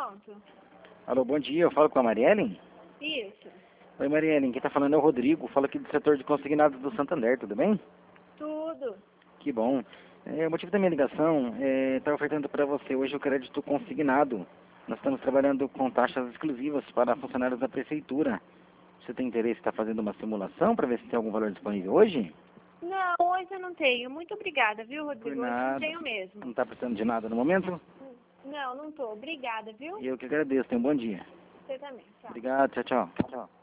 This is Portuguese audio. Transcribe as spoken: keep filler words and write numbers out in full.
Pronto. Alô, bom dia, eu falo com a Mariellen? Isso. Oi, Mariellen, quem tá falando é o Rodrigo, falo aqui do setor de consignados do Santander, tudo bem? Tudo. Que bom. É, o motivo da minha ligação é estar ofertando para você hoje o crédito consignado. Nós estamos trabalhando com taxas exclusivas para funcionários da prefeitura. Você tem interesse em estar fazendo uma simulação para ver se tem algum valor disponível hoje? Não, hoje eu não tenho. Muito obrigada, viu, Por Rodrigo? Hoje eu nada. não tenho mesmo. Não está precisando de nada no momento? Não, não tô. Obrigada, viu? E eu que agradeço. Tenha um bom dia. Você também. Tchau. Obrigado. Tchau, tchau. Tchau.